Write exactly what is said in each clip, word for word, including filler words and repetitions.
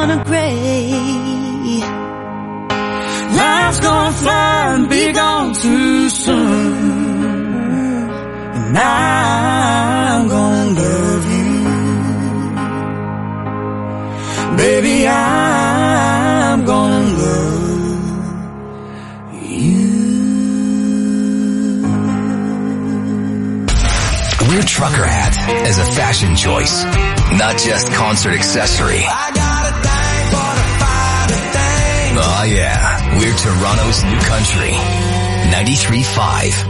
gonna gray. Life's gonna fly and be gone too soon. And I'm gonna love you. Baby, I'm gonna love you. Wear trucker hat as a fashion choice, not just concert accessory. I got a thing for the fighting thing. Oh yeah, we're Toronto's new country. ninety-three point five.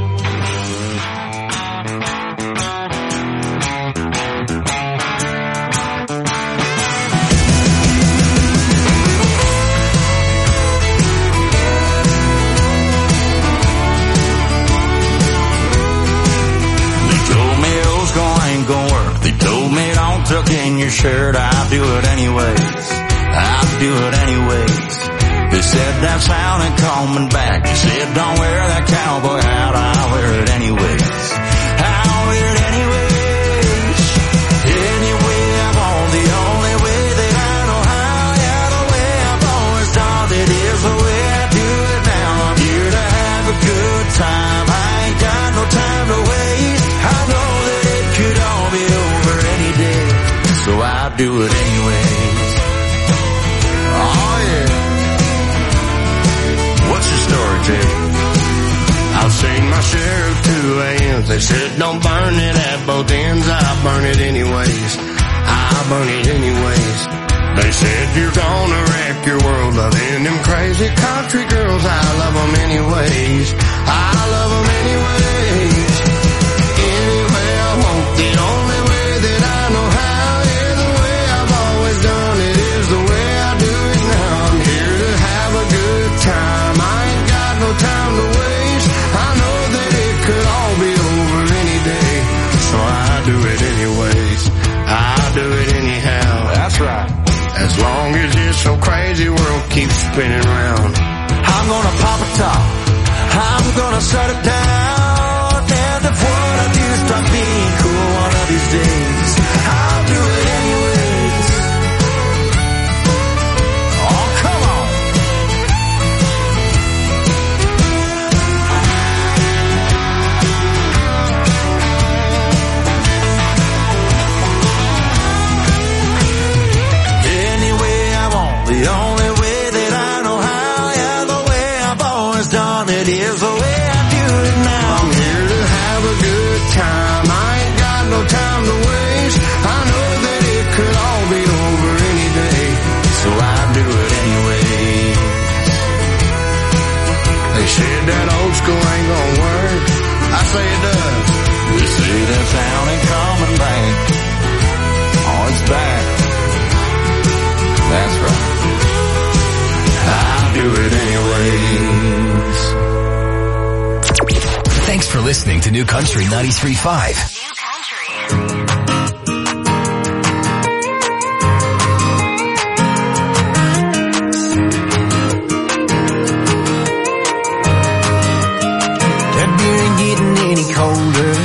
Tuck in your shirt, I'll do it anyways. I'll do it anyways. They said that sounded coming back. They said don't wear that cowboy hat, I'll wear it anyways. I'll wear it anyways. Anyway, I'm on the only way that I know how. Yeah, the way I've always done it is the way I do it now. I'm here to have a good time. I ain't got no time to waste. I know that it could all be over any day, so I'll do it anyways. Oh yeah. What's your story, Jay? I've seen my share of two A Ms. They said don't burn it at both ends. I'll burn it anyways. I'll burn it anyways. They said you're gonna wreck your world loving them crazy country girls. I love them anyways. I love them anyways. Anyway, I want the only way that I know how. Yeah, the way I've always done it is the way I do it now. I'm here to have a good time. I ain't got no time to waste. I know that it could all be over any day, so I do it anyways. I do it anyhow. That's right. As long as this so crazy world keeps spinning round, I'm gonna pop a top. I'm gonna shut it down. And if what I do starts being cool one of these days, I'll do it anyways. Oh, come on. Anyway, I want the only way that I know how. Yeah, the way I've always done it is the way I do it now. I'm here to have a good time. I ain't got no time to waste. I know that it could all be over any day, so I do it anyways. They said that old school ain't gonna work. I say it does. They say that sound ain't coming back. Oh, it's back. That's right. I'll do it anyways. Thanks for listening to New Country ninety-three point five. That beer ain't getting any colder,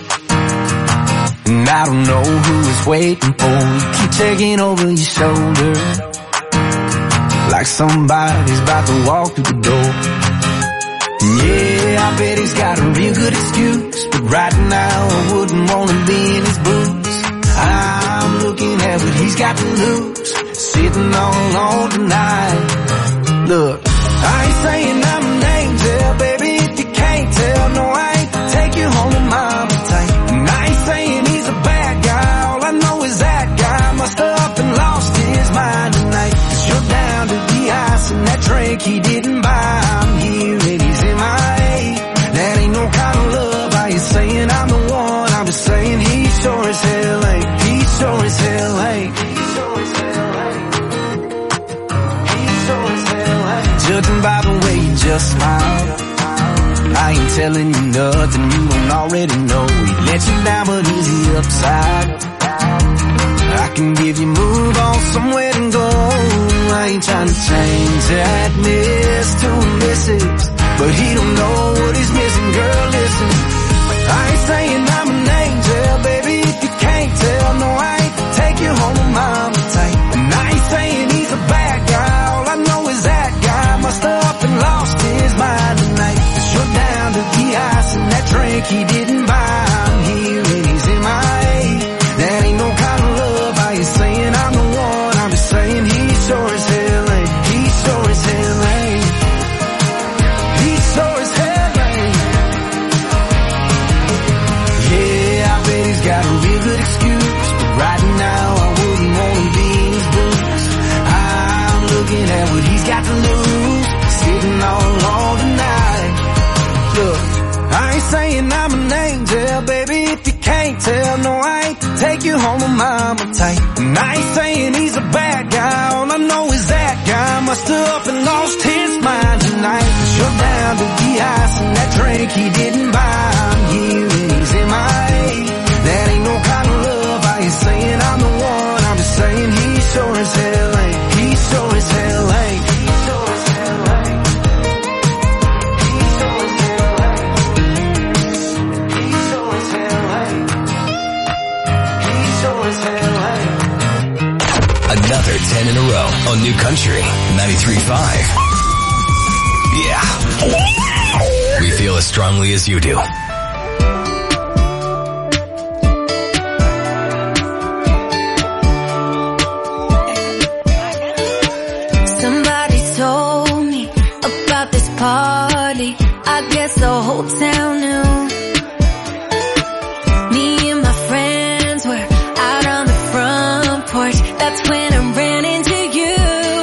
and I don't know who is waiting for you. Keep taking over your shoulder, like somebody's about to walk through the door. Yeah, I bet he's got a real good excuse, but right now I wouldn't want to be in his boots. I'm looking at what he's got to lose, sitting all alone tonight. Look, I ain't saying I'm an angel, baby, if you can't tell. No, I ain't take you home to mama tight. And I ain't saying he's a bad guy, all I know is that guy must have up and lost his mind tonight. Cause you're down to the ice and that drink he didn't buy. I'm here and he's in my A. That ain't no kind of love. Are you saying I'm the one? I'm just saying he sure as hell ain't. He sure as hell ain't. He sure as hell ain't. He sure as hell ain't. Judging by the way you just smiled, I ain't telling you nothing you don't already know. He let you down, but is he upside? I can give you move on somewhere to go. I ain't trying to change that miss to a missus, but he don't know what he's missing. Girl, listen, I ain't saying I'm an angel, baby, if you can't tell. No, I ain't take you home to mama tight. And I ain't saying he's a got to lose, sitting all alone tonight. Look, I ain't saying I'm an angel, baby, if you can't tell. No, I ain't to take you home with mama tight. And I ain't saying he's a bad guy, all I know is that guy must have up and lost his mind tonight. Shut down to the ice and that drink he didn't buy. I'm here and he's in my A. That ain't no kind of love, I ain't saying I'm the one, I'm just saying he sure as hell ain't. He sure as hell ain't. He sure as hell ain't. He sure as hell ain't. He sure as hell ain't. He sure as hell ain't. Another ten in a row on New Country ninety-three point five. Yeah. We feel as strongly as you do. Somebody told me about this party. I guess the whole town knew. Me and my friends were out on the front porch. That's when I ran into you.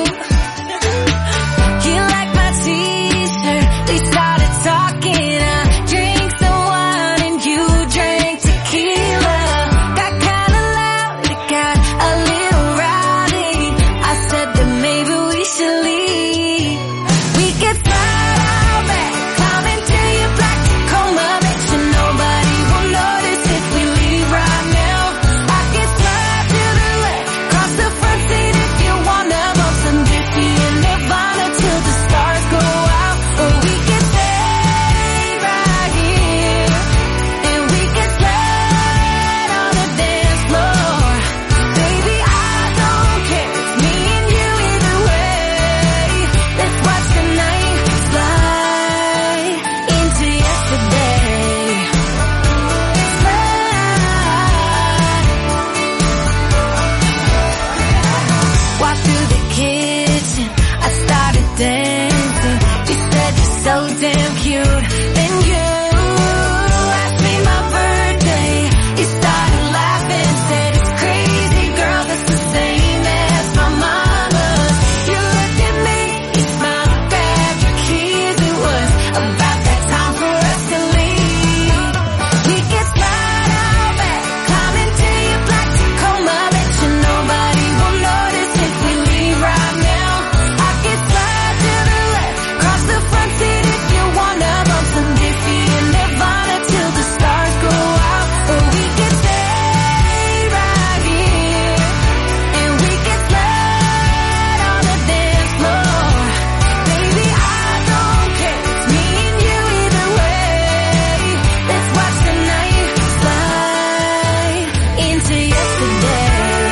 You liked my t-shirt. We started talking. I drank some wine and you drank tequila. Got kinda loud, it got a little rowdy. I said that maybe we should leave. We could slide out back, climb into your black Tacoma. Bet you nobody will notice if we leave right now. I can slide to the left, cross the front seat if you wanna bump some Diffie and Nirvana till the stars go out. Or we can stay right here and we can slide on the dance floor. Baby, I don't care, it's me and you either way. Let's watch the night slide into yesterday. Slide. Walk through the kitchen, I started dancing. You said you're so damn cute. Then you asked me my birthday. You started laughing, said it's crazy, girl, that's the same as my mama's. You looked at me, you smiled, grabbed your keys. It was about that time for us to leave. We could slide out back, climb into your black Tacoma. Bet you nobody will notice if we leave right now. I could slide to the left, cross the front seat if you wanna bump some Diffie and Nirvana till the stars go out. Or we could stay right here and we could slide on the dance floor. Baby, I don't care, it's me and you either way. Let's watch the night slide into yesterday.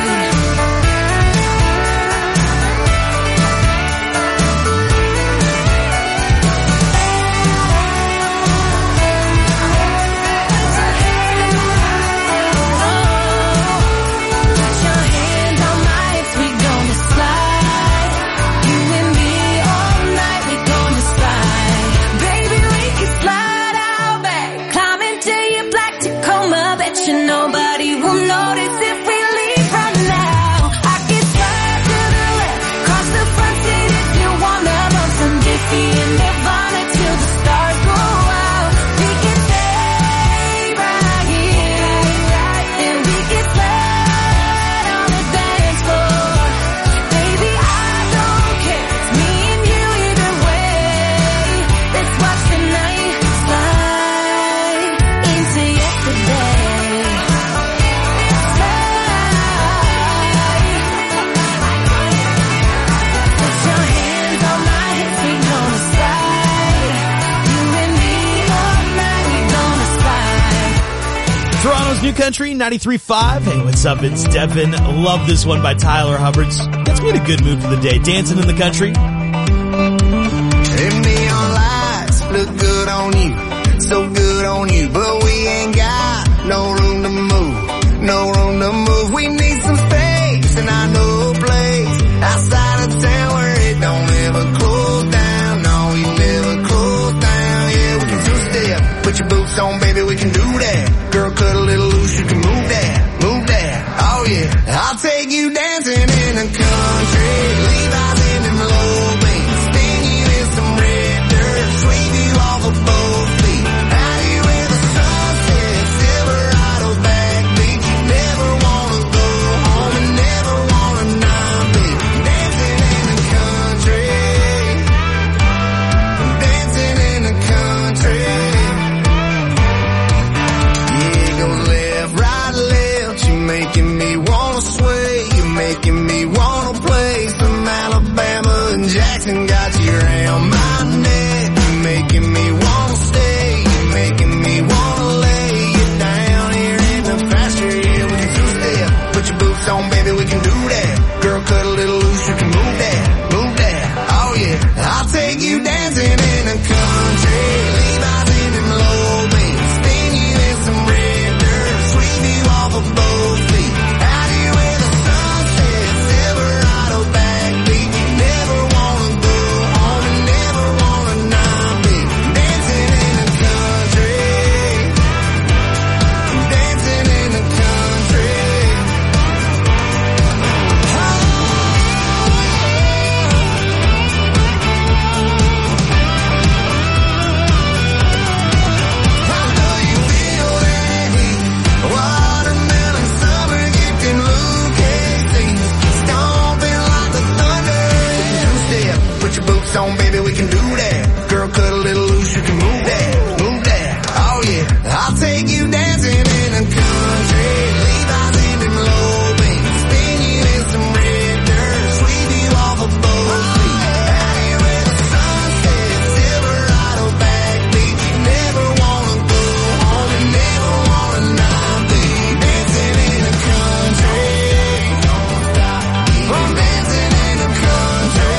Put your hands on my hips, we gonna slide. You and me all night, we gonna slide. Baby, we can slide out back, climb into your black Tacoma. Bet you nobody will notice if we leave right now. I can slide to the left, cross the front seat if you wanna bump some Diffie and Nirvana till the stars go out. We can stay right here and we can slide on the dance floor. Baby, I don't care, it's me and you either way. Let's watch the night slide into yesterday. Slide. Put your hands on my hips, we gonna slide. You and me all night, we gonna slide. Toronto's New Country ninety-three point five. Hey, what's up? It's Devin. Love this one by Tyler Hubbard. Gets me in a good mood for the day. Dancing in the country. Them neon lights look good on you, so good on you, but we ain't got no room to move, no room to move. We need some space, and I know a place outside of town where it don't ever close down. No, we never close down. Yeah, we can two-step, put your boots on, baby, we can do that. Girl, cut a little loose, you can move that, move that. Oh yeah, I'll take you dancing in the country, Levi's in them low beams. Jackson got you around my neck. You're making me wanna stay. You're making me wanna lay you down here in the pasture. Yeah, we can two-step. Put your boots on, baby, we can do that. Girl, cut a little loose, you can move that, move that. Oh yeah, I'll take you dancing in the country. Levi's in them low beats. Spin you in some red dirt. Sweep you off of both feet. Out here where the sun sets. Silverado backbeat. Never wanna go home and never wanna not be. Dancing in the country. Dancing in the country. Put your boots on, baby, we can do that. Girl, cut a little loose, you can move that, move that. Oh yeah, I'll take you dancing in the country. Levi's in them low beats. Spin you in some red dirt. Sweep you off of both feet. Out here where the sun sets. Silverado backbeat. Never wanna go home and never wanna not be. Dancing in the country. Don't stop. I'm dancing in the country.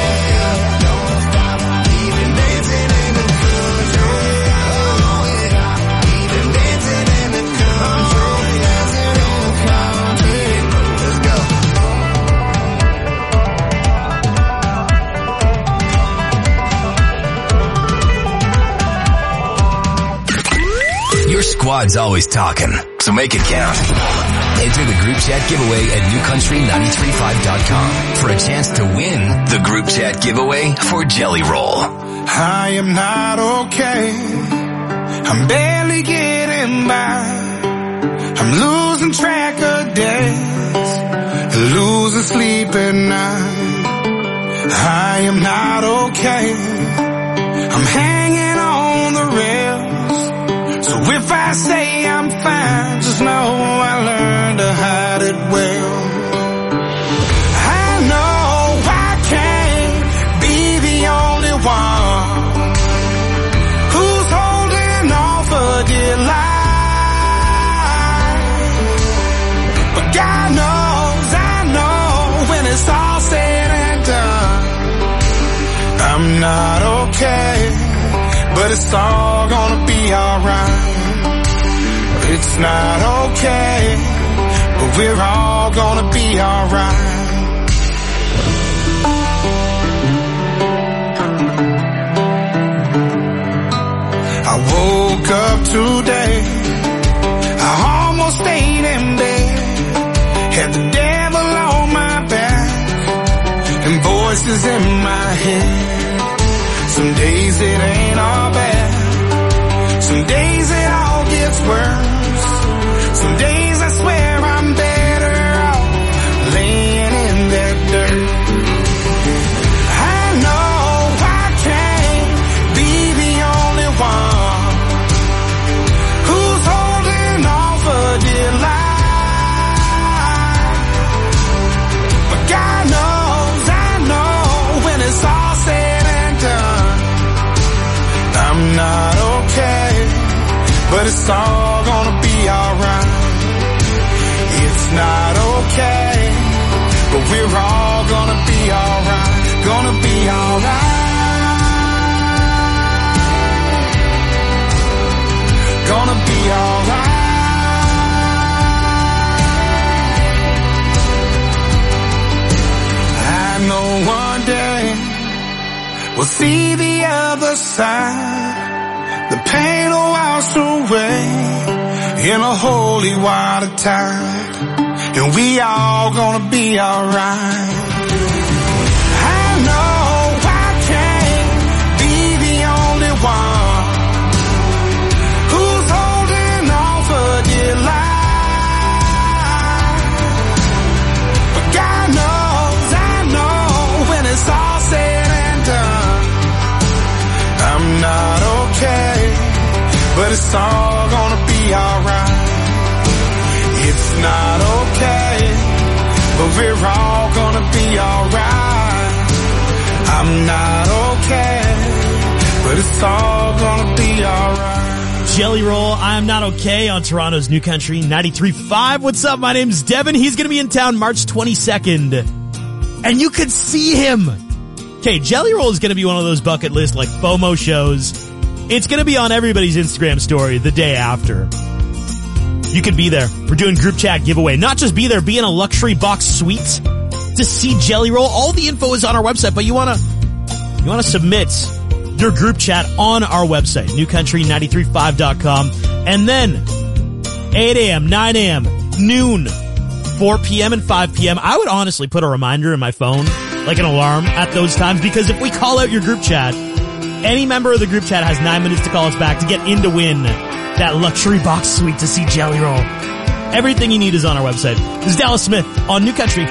Your squad's always talking, so make it count. Enter the group chat giveaway at new country nine three five dot com for a chance to win the group chat giveaway for Jelly Roll. I am not okay. I'm barely getting by. I'm losing track of days, losing sleep at night. I am not okay. I'm hanging on the rails. So if I say I'm fine, just know I learned to hide it well. I know I can't be the only one who's holding on for dear life. But God knows, I know when it's all said and done, I'm not okay. But it's all gonna be alright. It's not okay, but we're all gonna be alright. I woke up today, I almost stayed in bed, had the devil on my back, and voices in my head. Some days it ain't all bad, some days it all gets worse, some days I swear I'm better off laying in that dirt. I know I can't be the only one who's holding on for dear life. But God knows, I know when it's all said and done, I'm not okay, but it's all gonna be alright. It's not okay, but we're all gonna be alright, gonna be alright, gonna be alright. I know one day we'll see the other side. The pain will wash away in a holy water tide, and we all gonna be alright. I know I can't be the only one who's holding on for dear life. But God knows, I know when it's all said and done, I'm not okay, but it's all gonna be alright. It's not okay, but we're all gonna be alright. I'm I'm not okay, but it's all gonna be alright. Jelly Roll, I'm Not Okay on Toronto's New Country ninety-three point five. What's up? My name's Devin. He's going to be in town March twenty-second. And you could see him. Okay, Jelly Roll is going to be one of those bucket list like FOMO shows. It's going to be on everybody's Instagram story the day after. You could be there. We're doing group chat giveaway. Not just be there, be in a luxury box suite to see Jelly Roll. All the info is on our website, but you want to you want to submit your group chat on our website, new country nine three five dot com. And then eight a.m., nine a.m., noon, four p.m., and five p.m. I would honestly put a reminder in my phone, like an alarm at those times, because if we call out your group chat, any member of the group chat has nine minutes to call us back to get in to win that luxury box suite to see Jelly Roll. Everything you need is on our website. This is Dallas Smith on New Country.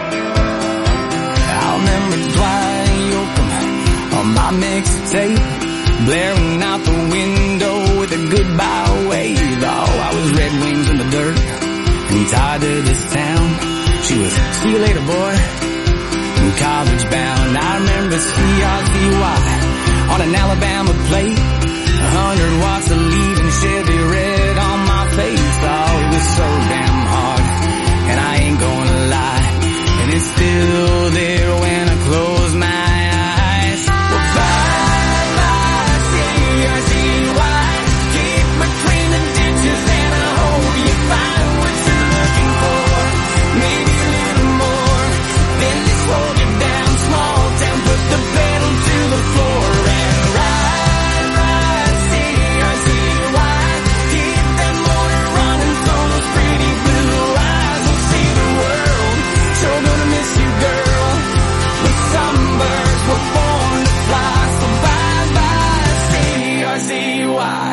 I remember Dwight Yoakam on my mixtape, blaring out the window with a goodbye wave. Oh, I was Red Wings in the dirt and tied to this town. She was, see you later, boy, and college bound. I remember C R Z Y on an Alabama plate, a hundred watts of lead and Chevy red on my face. Oh, it was so damn hard, and I ain't gonna lie, and it's still there when I close my eyes. Well, bye, bye, C R Z Y, keep between the ditches, and I hope you find what you're looking for. Maybe a little more, then they slow you down, small town, put the pedal to the floor and ride, ride, C R Z Y, keep that motor running, so those pretty blue eyes will see the world. Sure gonna miss you, girl, but some birds were born to fly, so bye bye, C R Z Y.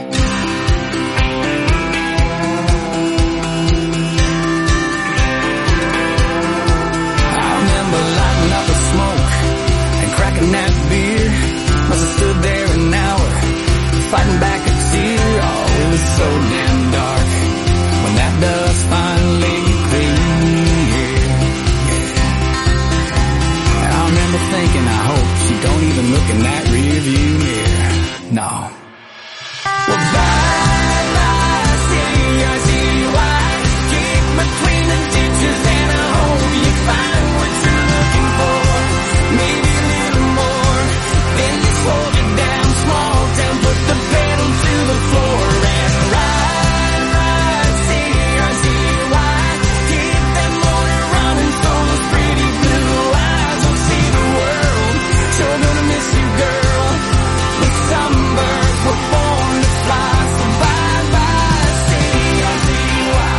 I remember lighting up a smoke and cracking that beer. Must have stood there an hour, fighting back a tear. Oh, it was so damn dark when that dust finally cleared. Yeah. I remember thinking, I hope she don't even look in that rear view mirror. No. Well, bye bye, C R Z Y, keep between the ditches, and I hope you find what you're looking for. Maybe a little more, then they slow you down, small town, put the pedal to the floor and ride, ride, C R Z Y, keep that motor running, so those pretty blue eyes will see the world. Sure gonna miss you, girl, but some birds were born to fly, so bye bye, C R Z Y.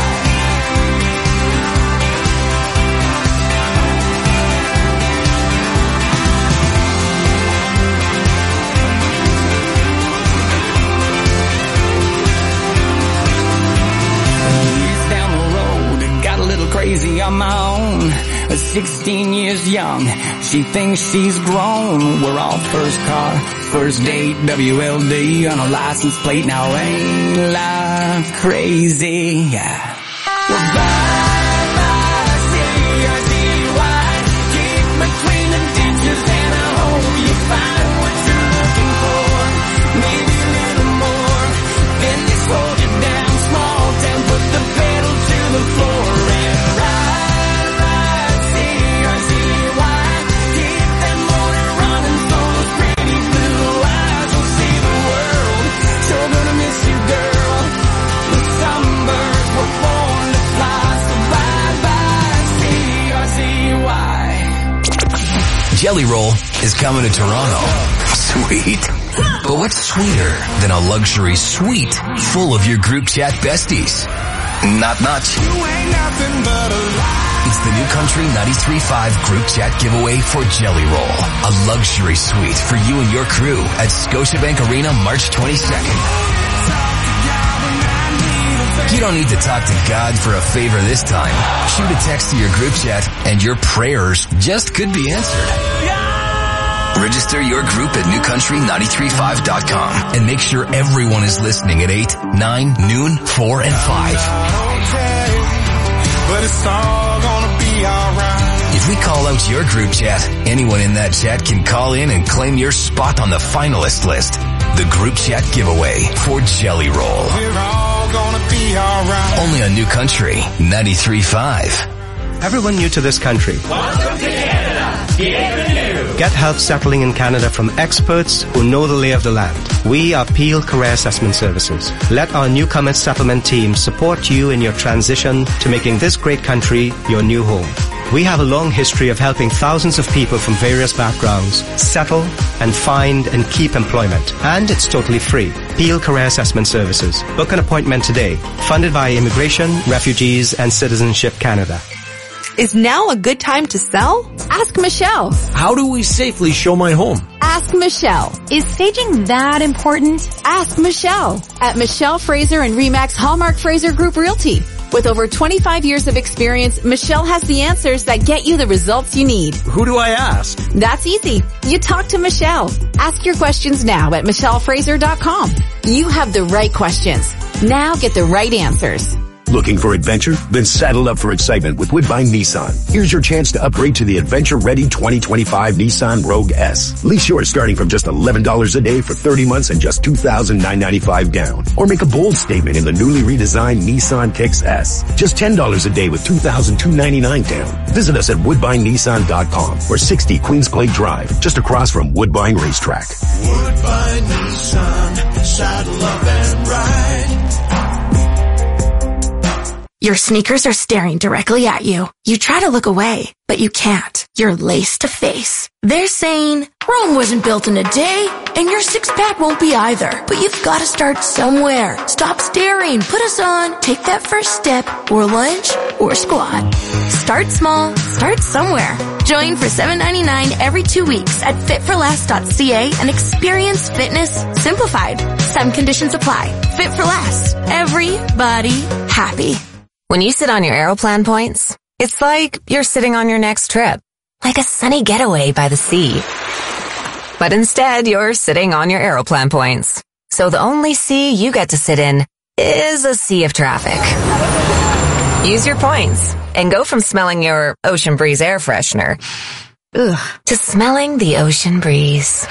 Years down the road, it got a little crazy on my own. At sixteen years young, she thinks she's grown. We're all first car, first date, W L D on a license plate. Now ain't life crazy? Yeah. Well, bye bye, C R Z Y, keep between the ditches, and I hope you find what you're looking for. Maybe a little more, then they slow you down, small town, put the pedal to the floor and ride, ride, C R Z Y, keep that motor running, so those pretty blue eyes will see the world. Sure gonna miss you, girl, but some birds were born to fly, so bye bye, C R Z Y. Jelly Roll is coming to Toronto. Sweet. But what's sweeter than a luxury suite full of your group chat besties? Not much. You ain't nothing but a lie. It's the New Country ninety-three point five group chat giveaway for Jelly Roll. A luxury suite for you and your crew at Scotiabank Arena March twenty-second. You don't need to talk to God for a favor this time. Shoot a text to your group chat and your prayers just could be answered. Register your group at new country nine three five dot com and make sure everyone is listening at eight, nine, noon, four, and five. Okay, but it's all gonna be alright. If As we call out your group chat, anyone in that chat can call in and claim your spot on the finalist list. The group chat giveaway for Jelly Roll. We're all gonna be alright. Only on New Country ninety-three point five. Everyone new to this country, Welcome to Canada. Get new. get help settling in Canada from experts who know the lay of the land. We are Peel Career Assessment Services. Let our newcomer settlement team support you in your transition to making this great country your new home. We have a long history of helping thousands of people from various backgrounds settle and find and keep employment. And it's totally free. Peel Career Assessment Services. Book an appointment today. Funded by Immigration, Refugees and Citizenship Canada. Is now a good time to sell? Ask Michelle. How do we safely show my home? Ask Michelle. Is staging that important? Ask Michelle at Michelle Fraser and Remax Hallmark Fraser Group Realty. With over twenty-five years of experience, Michelle has the answers that get you the results you need. Who do I ask? That's easy. You talk to Michelle. Ask your questions now at michelle fraser dot com. You have the right questions. Now get the right answers. Looking for adventure? Then saddle up for excitement with Woodbine Nissan. Here's your chance to upgrade to the adventure-ready twenty twenty-five Nissan Rogue S. Lease yours starting from just eleven dollars a day for thirty months and just two thousand nine hundred ninety-five dollars down. Or make a bold statement in the newly redesigned Nissan Kicks S. Just ten dollars a day with two thousand two hundred ninety-nine dollars down. Visit us at woodbine nissan dot com or sixty Queens Clay Drive, just across from Woodbine Racetrack. Woodbine Nissan, saddle up and ride. Your sneakers are staring directly at you. You try to look away, but you can't. You're lace to face. They're saying, Rome wasn't built in a day, and your six-pack won't be either. But you've got to start somewhere. Stop staring. Put us on. Take that first step, or lunge, or squat. Start small. Start somewhere. Join for seven ninety-nine every two weeks at fit for less dot c a and experience fitness simplified. Some conditions apply. Fit for Less. Everybody happy. When you sit on your Aeroplan points, it's like you're sitting on your next trip, like a sunny getaway by the sea. But instead, you're sitting on your Aeroplan points. So the only sea you get to sit in is a sea of traffic. Use your points and go from smelling your Ocean Breeze air freshener ugh, to smelling the ocean breeze.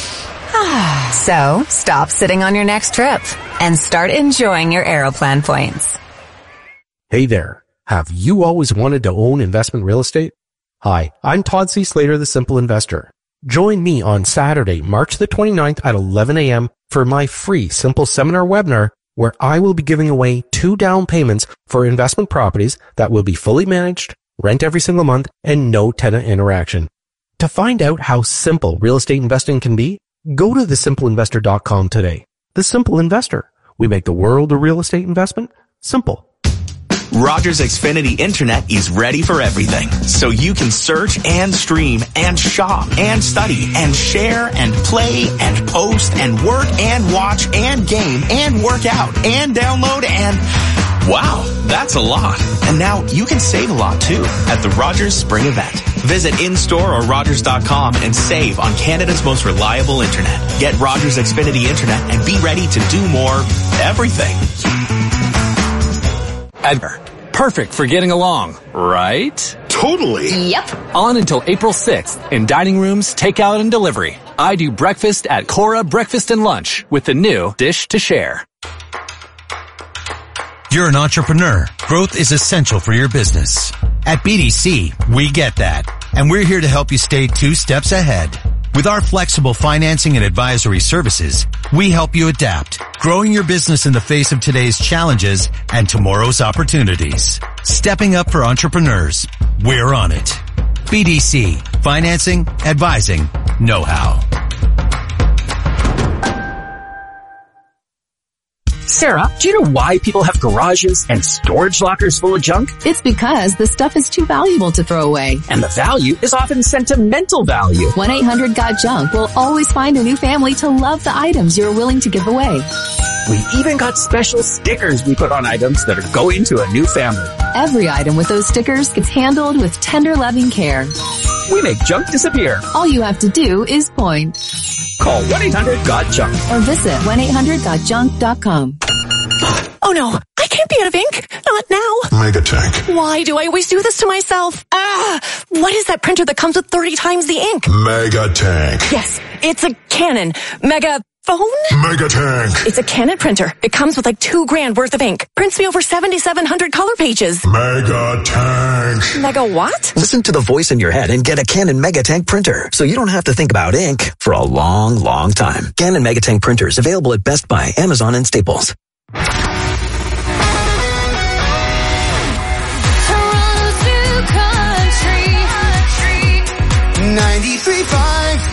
So stop sitting on your next trip and start enjoying your Aeroplan points. Hey there. Have you always wanted to own investment real estate? Hi, I'm Todd C. Slater, the Simple Investor. Join me on Saturday, March the twenty-ninth at eleven a.m. for my free Simple Seminar webinar where I will be giving away two down payments for investment properties that will be fully managed, rent every single month, and no tenant interaction. To find out how simple real estate investing can be, go to the simple investor dot com today. The Simple Investor. We make the world of real estate investment simple. Rogers Xfinity Internet is ready for everything, so you can search and stream and shop and study and share and play and post and work and watch and game and work out and download and... Wow, that's a lot. And now you can save a lot too at the Rogers Spring Event. Visit in-store or rogers dot com and save on Canada's most reliable internet. Get Rogers Xfinity Internet and be ready to do more everything. Edgar. Perfect for getting along, right? Totally. Yep. On until April sixth in dining rooms, takeout, and delivery. I do breakfast at Cora Breakfast and Lunch with the new Dish to Share. You're an entrepreneur. Growth is essential for your business. At B D C, we get that, and we're here to help you stay two steps ahead. With our flexible financing and advisory services, we help you adapt, growing your business in the face of today's challenges and tomorrow's opportunities. Stepping up for entrepreneurs. We're on it. B D C. Financing, advising, know-how. Sarah, do you know why people have garages and storage lockers full of junk? It's because the stuff is too valuable to throw away. And the value is often sentimental value. one eight hundred got junk will always find a new family to love the items you're willing to give away. We've even got special stickers we put on items that are going to a new family. Every item with those stickers gets handled with tender, loving care. We make junk disappear. All you have to do is point. Call one eight hundred got junk or visit one eight hundred got junk dot com. Oh no, I can't be be out of ink. Not now. Megatank. Why do I always do this to myself? Ah! What is that printer that comes with thirty times the ink? Megatank. Yes, it's a Canon. Mega... Phone? Megatank. It's a Canon printer. It comes with like two grand worth of ink. Prints me over seventy-seven hundred color pages. Megatank. Mega what? Listen to the voice in your head and get a Canon Megatank printer, so you don't have to think about ink for a long, long time. Canon Megatank printers available at Best Buy, Amazon, and Staples. ninety-three point five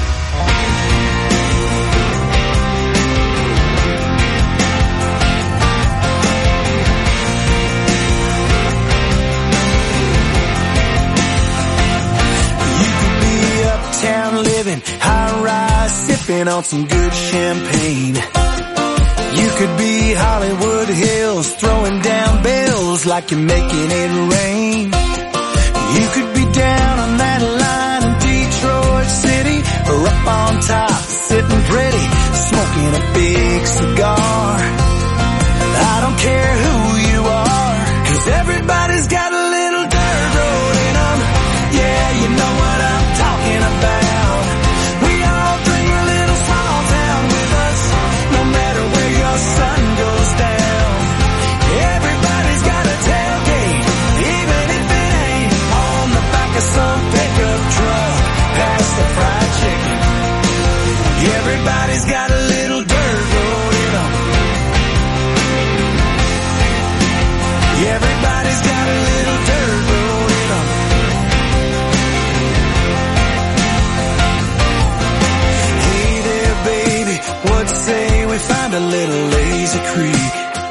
Uptown living, high-rise, sipping on some good champagne. You could be Hollywood Hills, throwing down bills like you're making it rain. You could be down on that line in Detroit City, or up on top, sitting pretty, smoking a big cigar. I don't care who you are, 'cause everybody's got a little dirt road in them. Yeah, you know what I'm talking about. We all bring a little small town with us, no matter where your sun goes down. Everybody's got a tailgate, even if it ain't on the back of some pickup truck, past the fried chicken. Everybody's got a little dirt road in them. Everybody's got a little dirt road in them. What say we find a little lazy creek?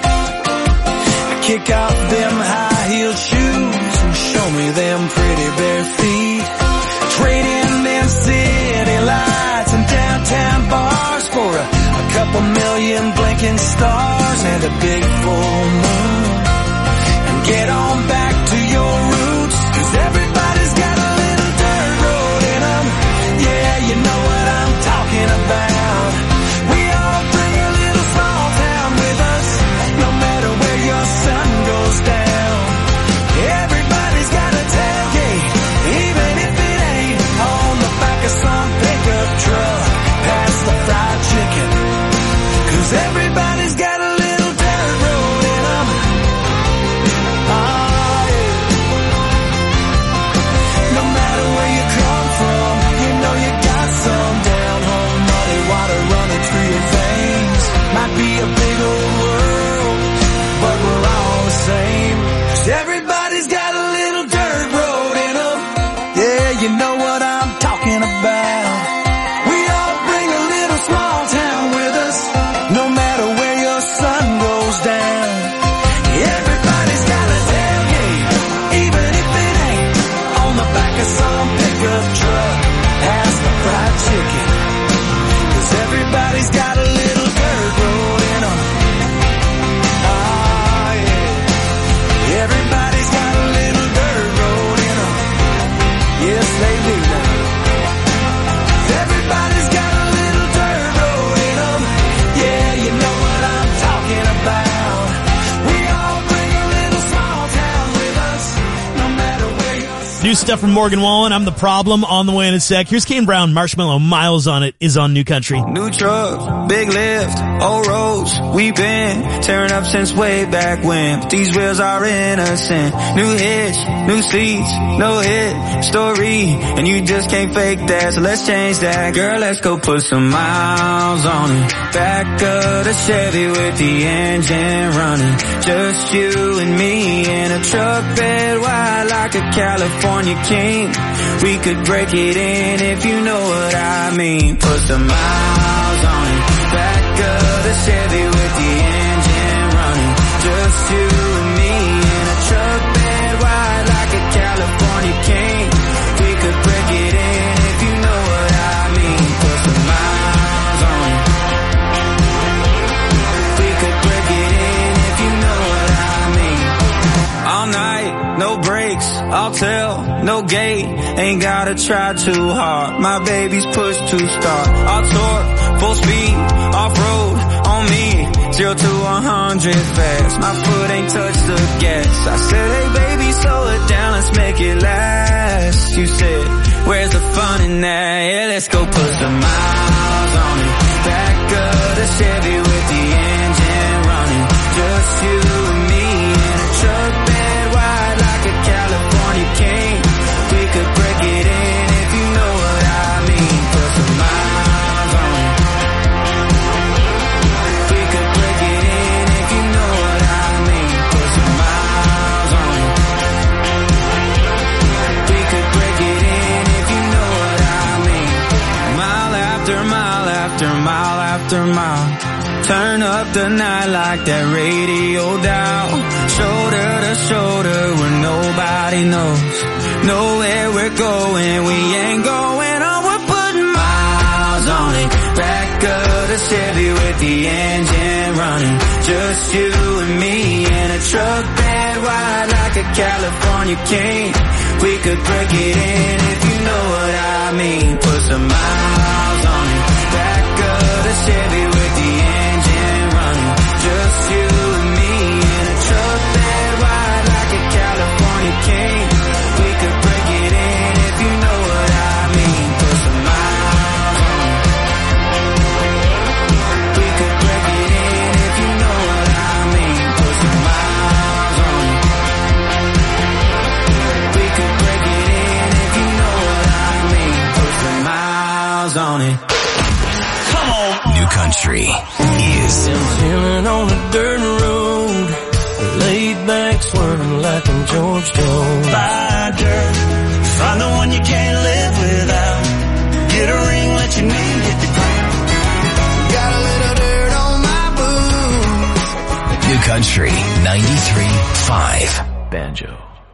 Kick off them high-heeled shoes and show me them pretty bare feet. Trade in them city lights and downtown bars for a, a couple million blinking stars and a big full moon. And get on back to your roots, 'cause everybody's got a little dirt road in them. Yeah, you know what I'm talking about. Everybody's got a little dirt road in them. Oh, yeah. No matter where you come from, you know you got some down home muddy water running through your veins. Might be a big old world, but we're all the same. 'Cause everybody's got a little dirt road in them. Yeah, you know what I'm talking about. We all bring a little small town with us, no matter where your sun goes down. Everybody's got a tailgate, even if it ain't on the back of some pickup truck, past the fried chicken. 'Cause everybody's got a little dirt road in them. Ah, yeah. Everybody's got a little dirt road in them. Yes, they do now. Everybody's got a little dirt road in them. Yeah, you know what I'm talking about. We all bring a little small town with us, no matter where you're. New stuff from Morgan Wallen. I'm the Problem on the way in a sec. Here's Kane Brown. Marshmallow. Miles on It is on New Country. New truck, big lift, old roads. We've been tearing up since way back when. But these wheels are innocent. New hitch, new seats, no hit story. And you just can't fake that, so let's change that. Girl, let's go put some miles on it. Back of the Chevy with the engine running. Just you and me in a truck bed wide like a California king. We could break it in if you know what I mean. Put some miles on it. Back of the Chevy with the engine running. Just you and me in a truck bed wide like a California king. We could break it in if you know what I mean. Put some miles on it. We could break it in if you know what I mean. All night, no brakes, I'll tell, no gate. Ain't gotta try too hard, my baby's push to start. I'll torque, full speed, off-road, on me. Zero to one hundred fast, my foot ain't touched the gas. I said, hey baby, slow it down, let's make it last. You said, where's the fun in that? Yeah, let's go put some miles on it. Back of the Chevy with the engine running. Just you and me in a truck bed wide like a California king. We could break it in if you know what I mean. Put some miles on it. We could break it in if you know what I mean. Put some miles on it. We could break it in if you know what I mean. Mile after mile after mile after mile. Turn up the night like that radio dial. Shoulder to shoulder where nobody knows. Know where we're going, we ain't going on. We're putting miles on it. Back of the Chevy with the engine running. Just you and me in a truck bed wide like a California king. We could break it in if you know what I mean. Put some miles on it. Back of the Chevy with the engine running. Just you and me in a truck bed wide like a California king. We could break it in if you know what I mean. Put some miles on it. We could break it in if you know what I mean. Put some miles on it. We could break it in if you know what I mean. Put some miles on it. Come on. New Country is chilling on the dirt road, laid back swerving like I'm George Jones. Buy dirt, find the one you can't live without. Get a ring, let your name hit the ground. Got a little dirt on my boots. New Country ninety-three point five. Banjo.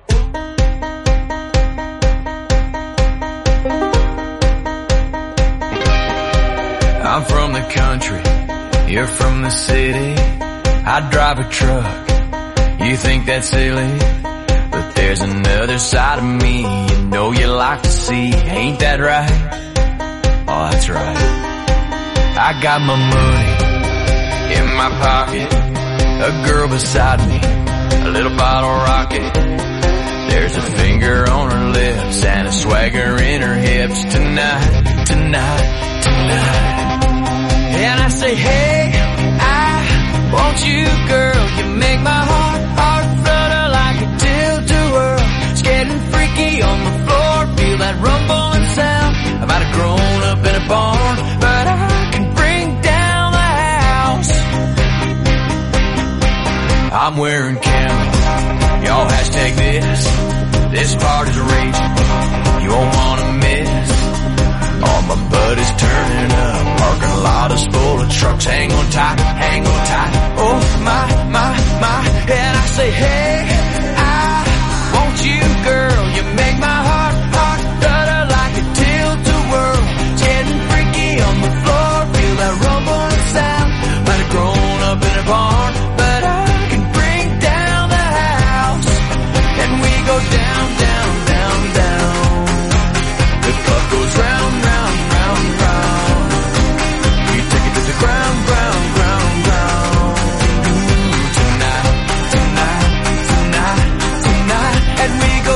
I'm from the country, you're from the city. I drive a truck, you think that's silly, but there's another side of me you know you like to see. Ain't that right? Oh, that's right. I got my money in my pocket, a girl beside me, a little bottle rocket. There's a finger on her lips and a swagger in her hips. Tonight, tonight, tonight. And I say, hey, I want you, girl. You make my heart, heart flutter like a tilt-a-whirl. It's getting freaky on the floor. Feel that rumbling sound. I might have grown up in a barn, but I can bring down the house. I'm wearing camo. Y'all hashtag this. This party's raging. You won't wanna miss. All my buddies turning up, parking lot is full of trucks. Hang on tight, hang on tight. Oh my, my, my. And I say, hey, I want you, girl. You make my heart, heart flutter like a tilt-a-whirl. It's getting freaky on the floor. Feel that rumbling sound. Might have grown up in a barn, but I can bring down the house. And we go down, down, down, down. The club goes round, round, round, round. We take it to the ground, ground, ground, ground. Tonight, tonight, tonight, tonight. And we go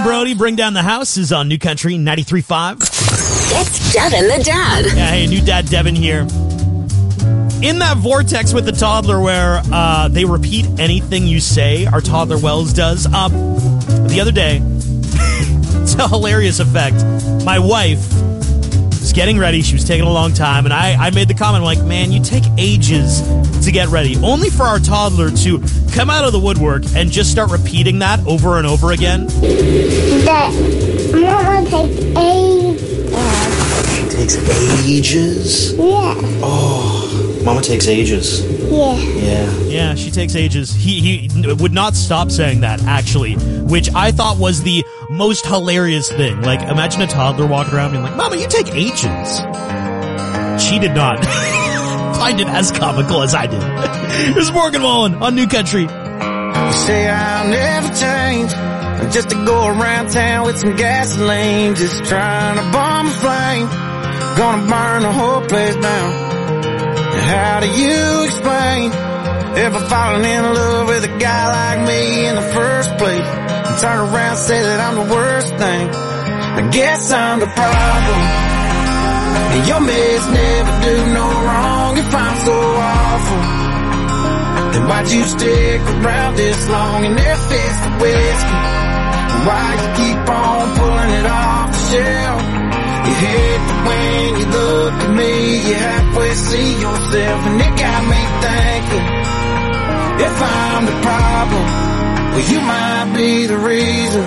Brody, Bring Down the House is on New Country ninety-three point five. It's Devin the Dad. Yeah, hey, new dad Devin here. In that vortex with the toddler where uh, they repeat anything you say, our toddler Wells does. Uh, the other day, it's a hilarious effect. My wife was getting ready. She was taking a long time. And I, I made the comment, like, man, you take ages to get ready. Only for our toddler to come out of the woodwork and just start repeating that over and over again. That Mama takes ages. She takes ages? Yeah. Oh, Mama takes ages. Yeah. Yeah. Yeah, she takes ages. He he would not stop saying that, actually, which I thought was the most hilarious thing. Like, imagine a toddler walking around being like, Mama, you take ages. She did not find it as comical as I did. Here's Morgan Wallen on New Country. You say I'll never change, just to go around town with some gasoline, just trying to bomb a flame, gonna burn the whole place down. How do you explain ever falling in love with a guy like me in the first place, and turn around and say that I'm the worst thing? I guess I'm the problem, and your mess never do no wrong. If I'm so awful, then why'd you stick around this long and there fits the whiskey? Why you keep on pulling it off the shelf? You hate it when you look at me, you halfway see yourself, and it got me thinking, if I'm the problem, well, you might be the reason.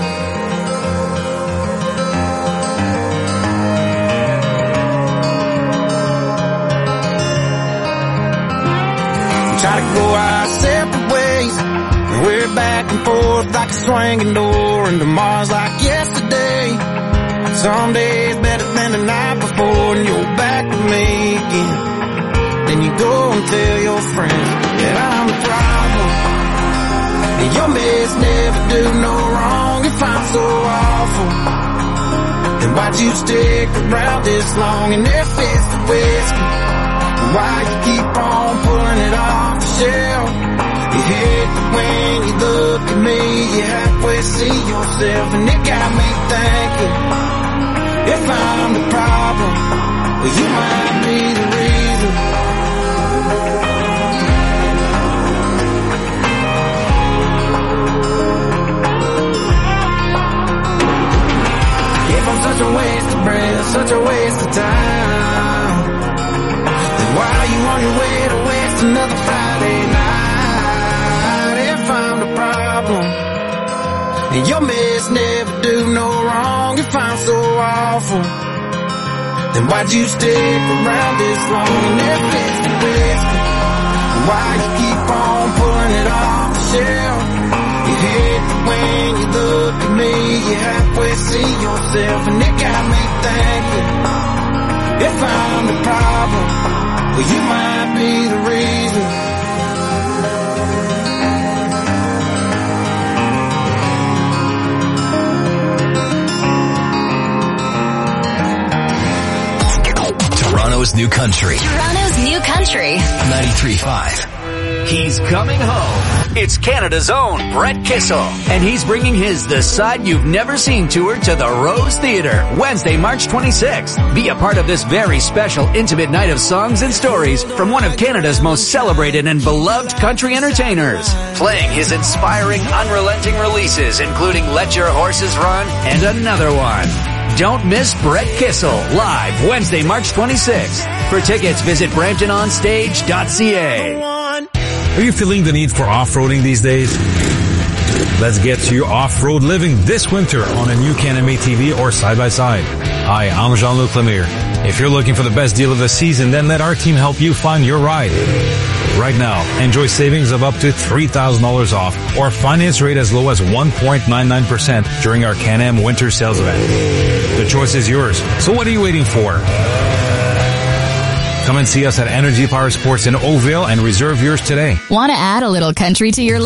We try to go our separate ways, and we're back and forth like a swinging door, and tomorrow's like yesterday. Some days better than the night before, and you're back with me again. Then you go and tell your friends that I'm the problem, and your mess never do no wrong. If I'm so awful, then why'd you stick around this long and there fits the whiskey? Why you keep on pulling it off the shelf? You hate it when you look at me, you halfway see yourself, and it got me thinking, if I'm the problem, well, you might be the reason. If I'm such a waste of breath, such a waste of time, then why are you on your way to waste another Friday night? If I'm the problem, and your mess never do no wrong. If I'm so awful, then why'd you stick around this long and there fits the whiskey? Why you keep on pulling it off the shelf? You hate it when you look at me, you halfway see yourself, and it got me thinking, if I'm the problem, well, you might be the reason. Toronto's New Country. Toronto's New Country. ninety-three point five. He's coming home. It's Canada's own Brett Kissel, and he's bringing his The Side You've Never Seen tour to the Rose Theatre, Wednesday, March twenty-sixth. Be a part of this very special, intimate night of songs and stories from one of Canada's most celebrated and beloved country entertainers, playing his inspiring, unrelenting releases, including Let Your Horses Run and another one. Don't miss Brett Kissel live Wednesday, March twenty-sixth. For tickets, visit brampton on stage dot c a. Are you feeling the need for off-roading these days? Let's get to your off-road living this winter on a new Can-Am A T V or side-by-side. Hi, I'm Jean-Luc Lemire. If you're looking for the best deal of the season, then let our team help you find your ride. Right now, enjoy savings of up to three thousand dollars off or finance rate as low as one point nine nine percent during our Can-Am winter sales event. The choice is yours, so what are you waiting for? Come and see us at Energy Power Sports in Oakville and reserve yours today. Want to add a little country to your look?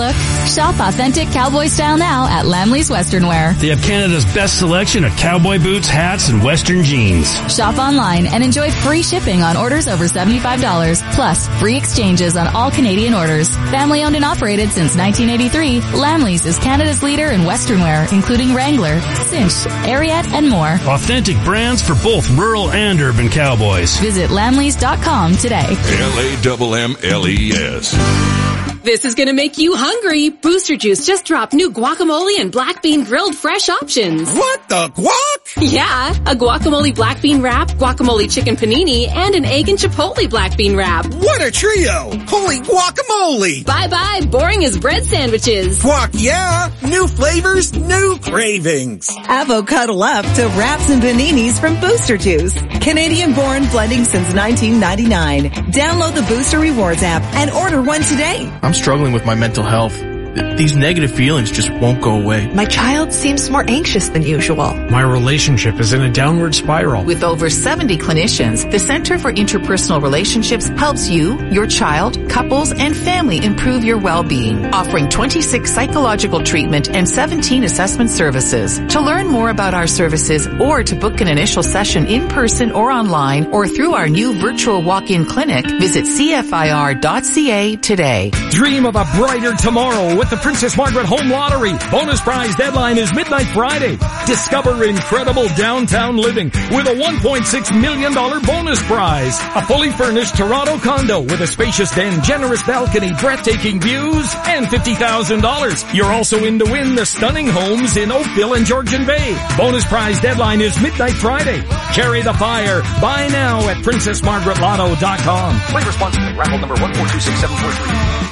Shop authentic cowboy style now at Lamley's Western Wear. They have Canada's best selection of cowboy boots, hats, and Western jeans. Shop online and enjoy free shipping on orders over seventy-five dollars, plus free exchanges on all Canadian orders. Family owned and operated since nineteen eighty-three, Lamley's is Canada's leader in Western wear, including Wrangler, Cinch, Ariat, and more. Authentic brands for both rural and urban cowboys. Visit lamleys dot com today. L A M M L E S. This is gonna make you hungry. Booster Juice just dropped new guacamole and black bean grilled fresh options. What the guac? Yeah, a guacamole black bean wrap, guacamole chicken panini, and an egg and chipotle black bean wrap. What a trio! Holy guacamole! Bye-bye, boring as bread sandwiches. Guac, yeah! New flavors, new cravings. Avocado up to wraps and paninis from Booster Juice. Canadian-born blending since nineteen ninety-nine. Download the Booster Rewards app and order one today. I'm struggling with my mental health. These negative feelings just won't go away. My child seems more anxious than usual. My relationship is in a downward spiral. With over seventy clinicians, the Center for Interpersonal Relationships helps you, your child, couples, and family improve your well-being, offering twenty-six psychological treatment and seventeen assessment services. To learn more about our services or to book an initial session in person or online or through our new virtual walk-in clinic, visit C F I R dot C A today. Dream of a brighter tomorrow with the Princess Margaret Home Lottery. Bonus prize deadline is midnight Friday. Discover incredible downtown living with a one point six million dollars bonus prize. A fully furnished Toronto condo with a spacious den, generous balcony, breathtaking views, and fifty thousand dollars. You're also in to win the stunning homes in Oakville and Georgian Bay. Bonus prize deadline is midnight Friday. Carry the fire. Buy now at princess margaret lotto dot com. Play responsibly. Raffle number one four two six seven four three.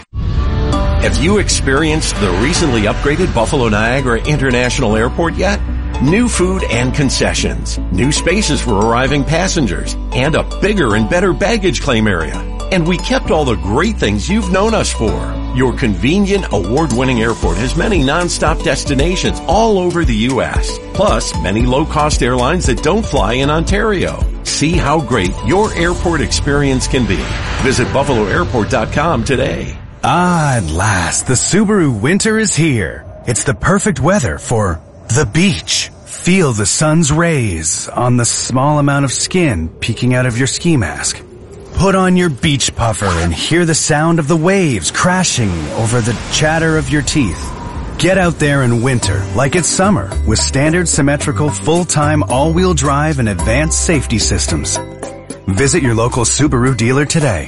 Have you experienced the recently upgraded Buffalo Niagara International Airport yet? New food and concessions, new spaces for arriving passengers, and a bigger and better baggage claim area. And we kept all the great things you've known us for. Your convenient, award-winning airport has many non-stop destinations all over the U S, plus many low-cost airlines that don't fly in Ontario. See how great your airport experience can be. Visit buffalo airport dot com today. Ah, at last, the Subaru winter is here. It's the perfect weather for the beach. Feel the sun's rays on the small amount of skin peeking out of your ski mask. Put on your beach puffer and hear the sound of the waves crashing over the chatter of your teeth. Get out there in winter like it's summer with standard symmetrical full-time all-wheel drive and advanced safety systems. Visit your local Subaru dealer today.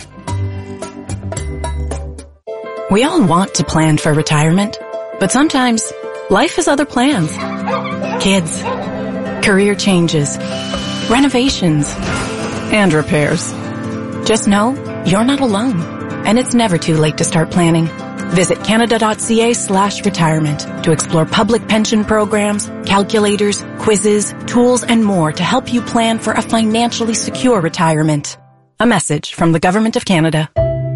We all want to plan for retirement, but sometimes life has other plans. Kids, career changes, renovations, and repairs. Just know you're not alone, and it's never too late to start planning. Visit canada dot c a slash retirement to explore public pension programs, calculators, quizzes, tools, and more to help you plan for a financially secure retirement. A message from the Government of Canada.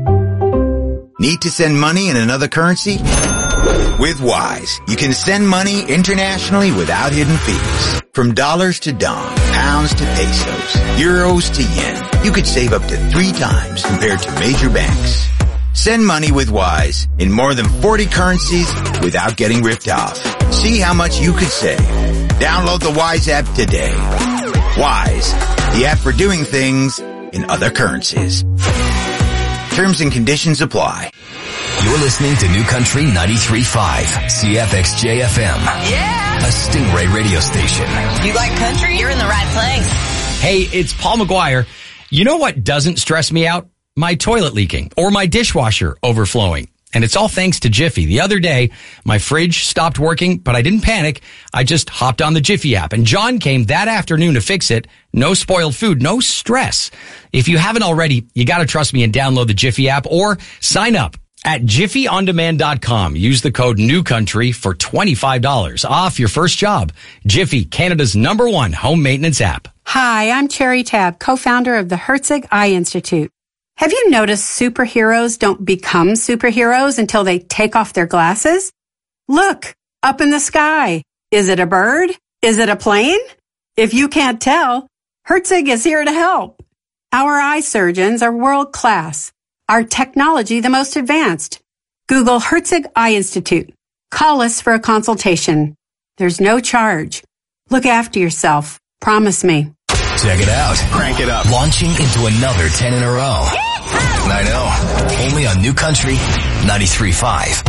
Need to send money in another currency? With Wise, you can send money internationally without hidden fees. From dollars to dong, pounds to pesos, euros to yen, you could save up to three times compared to major banks. Send money with Wise in more than forty currencies without getting ripped off. See how much you could save. Download the Wise app today. Wise, the app for doing things in other currencies. Terms and conditions apply. You're listening to New Country ninety-three point five, C F X J F M. Yeah! A Stingray radio station. You like country? You're in the right place. Hey, it's Paul McGuire. You know what doesn't stress me out? My toilet leaking or my dishwasher overflowing. And it's all thanks to Jiffy. The other day, my fridge stopped working, but I didn't panic. I just hopped on the Jiffy app, and John came that afternoon to fix it. No spoiled food, no stress. If you haven't already, you gotta trust me and download the Jiffy app or sign up at jiffy on demand dot com. Use the code NEWCOUNTRY for twenty-five dollars off your first job. Jiffy, Canada's number one home maintenance app. Hi, I'm Cherry Tab, co-founder of the Herzig Eye Institute. Have you noticed superheroes don't become superheroes until they take off their glasses? Look, up in the sky. Is it a bird? Is it a plane? If you can't tell, Herzig is here to help. Our eye surgeons are world class. Our technology the most advanced. Google Herzig Eye Institute. Call us for a consultation. There's no charge. Look after yourself. Promise me. Check it out. Crank it up. Launching into another ten in a row. I know. Only on New Country ninety-three point five.